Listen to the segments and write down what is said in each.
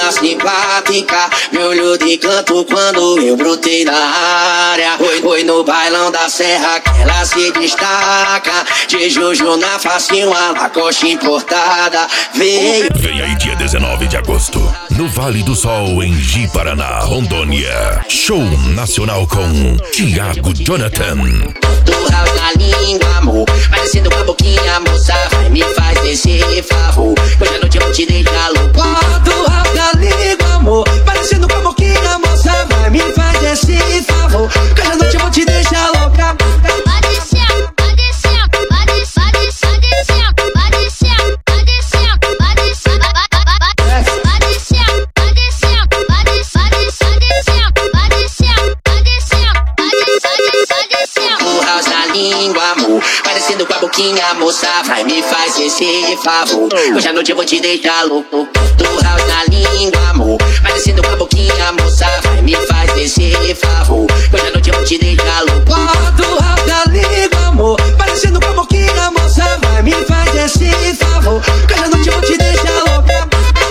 Menina simpática, me olhou de canto quando eu brotei na área. Foi no bailão da serra que ela se destaca. De Juju na face, uma Lacoste importada. Vem aí dia 19 de agosto, no Vale do Sol, em Ji-Paraná, Rondônia. Show nacional com Thiago Jonathan. do house na língua, amor, parecendo com a boquinha, moça, vai me faz esse favor. Hoje à noite eu vou te deixar louco. Do house na língua, amor, parecendo com a boquinha, moça, vai me faz esse favor. Hoje à noite eu vou te deixar louca. Língua, amor, parecendo com a boquinha, moça, vai me faz esse favor. Hoje à noite eu vou te deixar louco. Do house na língua, amor, parecendo com a boquinha, moça, vai me faz esse favor. Hoje à noite eu vou te deixar louco. Do house na língua, amor, parecendo com a boquinha, moça, vai me faz esse favor. Hoje à noite eu vou te deixar louca.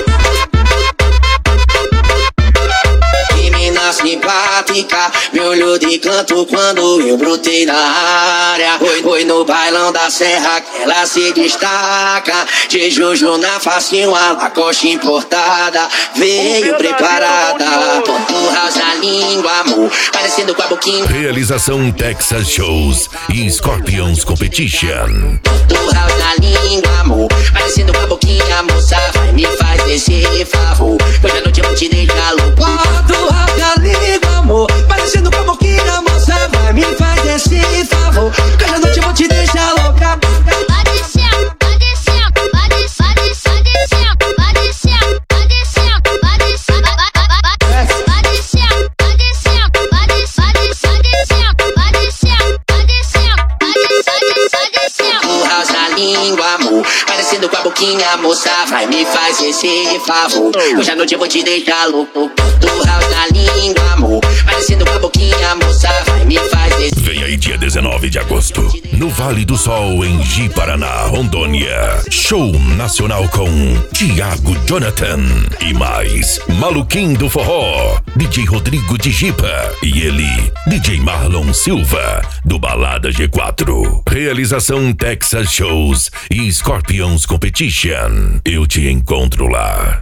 Menina simpática, me olhou de canto quando eu brotei na área. Foi no bailão da serra que ela se destaca. De Juju na face, uma Lacoste importada. Veio preparada, todo house na língua, amor, parecendo com a boquinha. Realização Texas Shows e Scorpions Competition. Do house na língua, amor, parecendo com a boquinha, moça, vai me faz esse favor. Hoje à noite eu vou te deixar louco. Do house na língua, amor, parecendo com a boquinha, moça, vai me faz esse favor. Hoje à noite eu vou te deixar louca. Língua, amor, parecendo com a boquinha, moça, vai me faz esse favor. Hoje à noite eu vou te deixar louco. Do house na língua, amor, parecendo com a boquinha, moça, vai me faz esse. Vem aí dia 19 de agosto, no Vale do Sol, em Ji-Paraná, Rondônia. Show nacional com Thiago Jonathan e mais Maluquinho do Forró, DJ Rodrigo de Jipa e ele, DJ Marlon Silva, do Balada G4. Realização Texas Shows e Scorpions Competition. Eu te encontro lá.